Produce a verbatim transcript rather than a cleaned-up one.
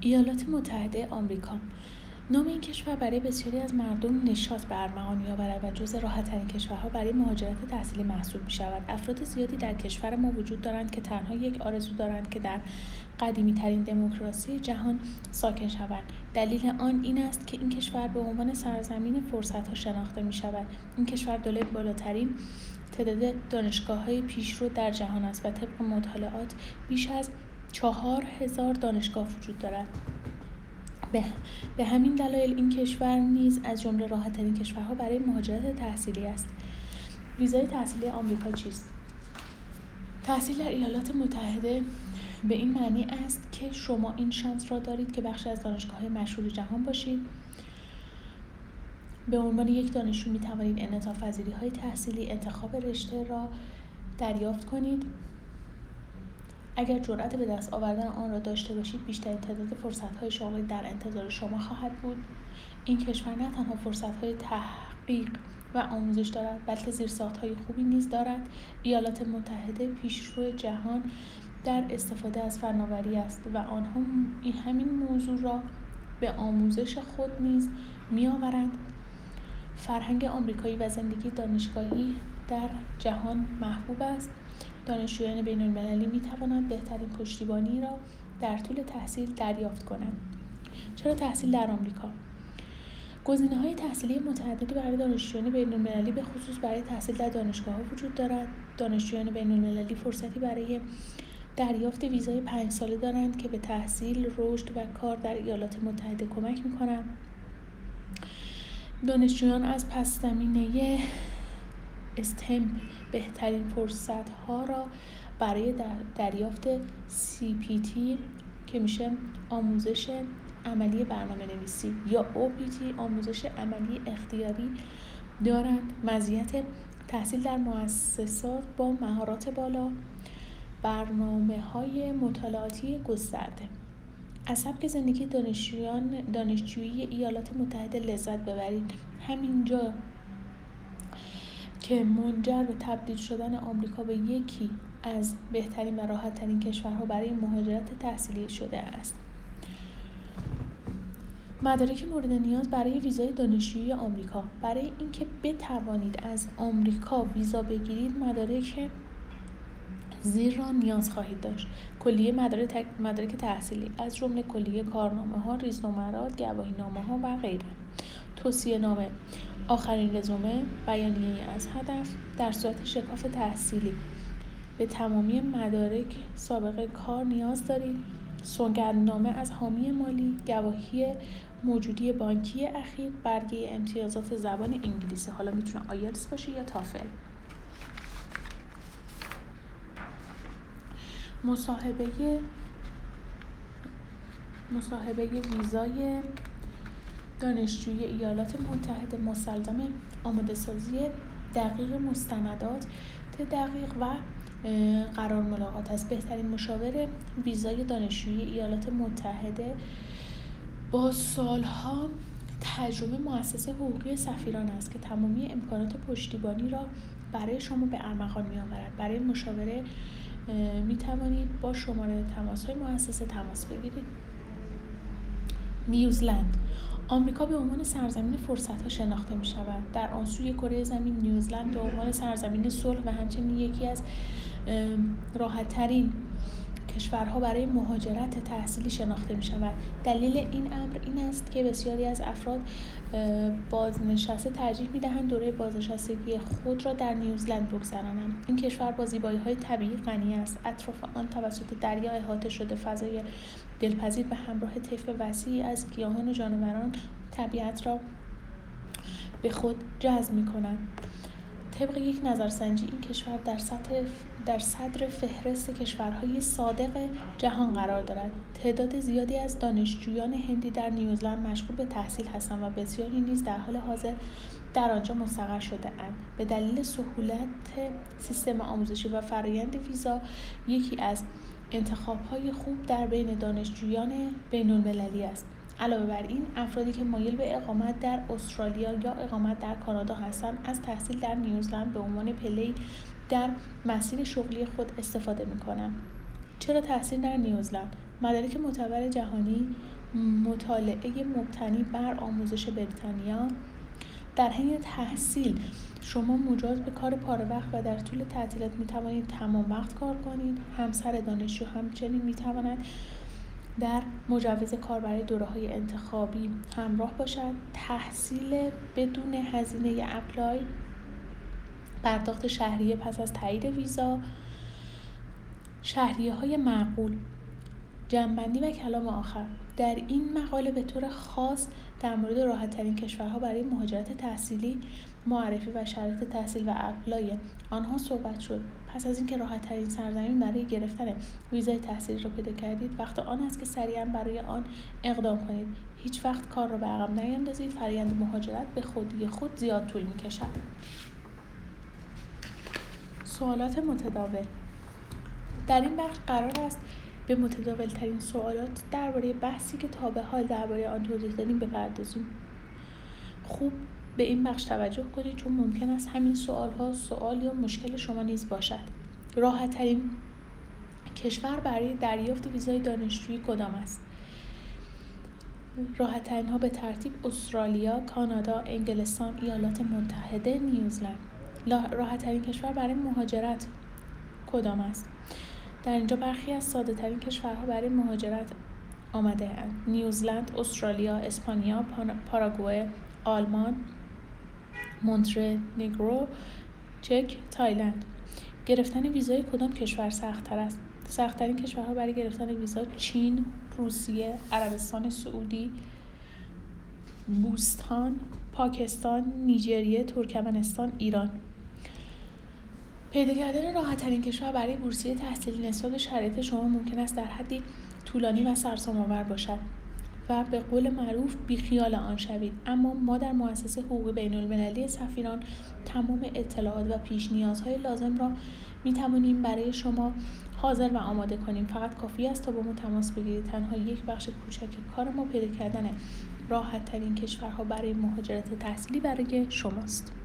ایالات متحده آمریکا. نام این کشور برای بسیاری از مردم نشاط به ارمغان می‌آورد و جزو راحت‌ترین کشورها برای مهاجرت تحصیلی محسوب می‌شود. افراد زیادی در کشور ما وجود دارند که تنها یک آرزو دارند که در قدیمی‌ترین دموکراسی جهان ساکن شوند. دلیل آن این است که این کشور به عنوان سرزمین فرصت‌ها شناخته می‌شود. این کشور دارای بالاترین تعداد دانشگاه‌های پیشرو در جهان است و طبق مطالعات بیش از چهار هزار دانشگاه وجود دارد. به, به همین دلایل این کشور نیز از جمله راحت‌ترین کشورها برای مهاجرت تحصیلی است. ویزای تحصیلی آمریکا چیست؟ تحصیل در ایالات متحده به این معنی است که شما این شانس را دارید که بخشی از دانشگاه‌های مشهور جهان باشید. به عنوان یک دانشجو می توانید انعطاف پذیری‌های تحصیلی، انتخاب رشته را دریافت کنید. اگر جرأت به دست آوردن آن را داشته باشید، بیشترین تعداد فرصت‌های شغلی در انتظار شما خواهد بود. این کشور نه تنها فرصت‌های تحقیق و آموزش دارد، بلکه زیرساخت‌های خوبی نیز دارد. ایالات متحده پیشرو جهان در استفاده از فناوری است و آنها این همین موضوع را به آموزش خود نیز می‌آورند. فرهنگ آمریکایی و زندگی دانشگاهی در جهان محبوب است. دانشجویان بین‌المللی می‌توانند بهترین پشتیبانی را در طول تحصیل دریافت کنند. چرا تحصیل در آمریکا؟ گزینه‌های تحصیلی متعددی برای دانشجویان بین‌المللی به خصوص برای تحصیل در دانشگاه‌ها وجود دارد. دانشجویان بین‌المللی فرصتی برای دریافت ویزای پنج ساله دارند که به تحصیل، رشد و کار در ایالات متحده کمک می‌کنند. دانشجویان از پس زمینه استم بهترین فرصت‌ها را برای دریافت سی پی تی که میشه آموزش عملی برنامه‌نویسی یا او پی تی آموزش عملی اختیاری دارند. مزیت تحصیل در مؤسسات با مهارت بالا، برنامه‌های مطالعاتی گسترده. از سبک زندگی دانشجویان دانشجویی ایالات متحده لذت ببرید. همینجا که منجر به تبدیل شدن آمریکا به یکی از بهترین و راحت‌ترین کشورها برای مهاجرت تحصیلی شده است. مدارک مورد نیاز برای ویزای دانشجویی آمریکا. برای اینکه بتوانید از آمریکا ویزا بگیرید، مدارک زیر را نیاز خواهید داشت: کلیه مدارک مدارک تحصیلی از جمله کلیه کارنامه‌ها، ریزنمرات، گواهینامه‌ها و غیره. توصیه‌نامه، آخرین رزومه، بیانیه از هدف. در صورت شکاف تحصیلی به تمامی مدارک سابقه کار نیاز دارید. سوگندنامه از حامی مالی، گواهی موجودی بانکی اخیر، برگه امتیازات زبان انگلیسی، حالا میتونه آیلتس باشه یا تافل. مصاحبه مصاحبه ویزای دانشجوی ایالات متحده مستلزم آماده سازی دقیق مستندات دقیق و قرار ملاقات است. بهترین مشاور ویزای دانشجوی ایالات متحده با سالها تجربه مؤسسه حقوقی سفیران است که تمامی امکانات پشتیبانی را برای شما به ارمغان می‌آورد. برای مشاوره می توانید با شماره تماس‌های مؤسسه تماس بگیرید. نیوزلند. آمریکا به عنوان سرزمین فرصت‌ها شناخته می‌شود. در آن سوی کره زمین نیوزلند به عنوان سرزمین صلح و همچنین یکی از راحت‌ترین کشورها برای مهاجرت تحصیلی شناخته می‌شود. دلیل این امر این است که بسیاری از افراد بازنشسته ترجیح می‌دهند دوره بازنشستگی خود را در نیوزلند بگذرانند. این کشور با زیبایی‌های طبیعی غنی است. اطراف آن توسط دریا احاطه شده، فضای دلپذیر به همراه طیف وسیعی از گیاهان و جانوران طبیعت را به خود جذب می‌کنند. طبق یک نظرسنجی این کشور در سطح در صدر فهرست کشورهای صادق جهان قرار دارد. تعداد زیادی از دانشجویان هندی در نیوزلند مشغول به تحصیل هستند و بسیاری نیز در حال حاضر در آنجا مستقر شده اند. به دلیل سهولت سیستم آموزشی و فرآیند ویزا یکی از انتخاب‌های خوب در بین دانشجویان بین‌المللی است. علاوه بر این، افرادی که مایل به اقامت در استرالیا یا اقامت در کانادا هستند از تحصیل در نیوزلند به عنوان پله‌ای در مسیر شغلی خود استفاده می‌کنند. چرا تحصیل در نیوزلند؟ مدارک معتبر جهانی، مطالعه مبتنی بر آموزش بریتانیا. در حین تحصیل شما مجاز به کار پاره وقت و در طول تعطیلات می توانید تمام وقت کار کنید. همسر دانشجو همچنین می تواند در مجوز کار برای دوره‌های انتخابی همراه باشد. تحصیل بدون هزینه اپلای، پرداخت شهریه پس از تایید ویزا، شهریه‌های معقول. جمع‌بندی و کلام آخر. در این مقاله به طور خاص در مورد راحت‌ترین کشورها برای مهاجرت تحصیلی، معرفی و شرایط تحصیل و اپلای آنها صحبت شد. پس از اینکه راحت‌ترین سرزمین برای گرفتن ویزای تحصیلی را پیدا کردید، وقت آن است که سریعاً برای آن اقدام کنید. هیچ وقت کار را به عقب نیندازید. فرآیند مهاجرت به خودی خود زیاد طول می‌کشد. سوالات متداول. در این بخش قرار است به متداول ترین سوالات درباره بحثی که تا به حال درباره آن توضیح دادیم بپردازیم. خوب به این بخش توجه کنید چون ممکن است همین سوال‌ها سوال یا مشکل شما نیز باشد. راحت ترین کشور برای دریافت ویزای دانشجویی کدام است؟ راحت ترین ها به ترتیب استرالیا، کانادا، انگلستان، ایالات متحده، نیوزلند. راحت ترین کشور برای مهاجرت کدام است؟ در اینجا برخی از ساده ترین کشورها برای مهاجرت آمده اند: نیوزلند، استرالیا، اسپانیا، پاراگوئه، آلمان، مونتنگرو، چک، تایلند. گرفتن ویزای کدام کشور سخت‌تر است؟ سخت‌ترین کشورها برای گرفتن ویزا چین، روسیه، عربستان سعودی، بوستان، پاکستان، نیجریه، ترکمنستان، ایران. پیدا کردن راحت‌ترین کشور برای بورسیه تحصیلی نسبت به شرایط شما ممکن است در حدی طولانی و سرسام‌آور باشد و به قول معروف بیخیال آن شوید. اما ما در مؤسسه حقوق بین‌المللی سفیران تمام اطلاعات و پیش نیازهای لازم را می‌توانیم برای شما حاضر و آماده کنیم. فقط کافی است تا با ما تماس بگیرید. تنها یک بخش کوچک کار ما پیدا کردن راحت‌ترین کشورها برای مهاجرت تحصیلی برای شماست.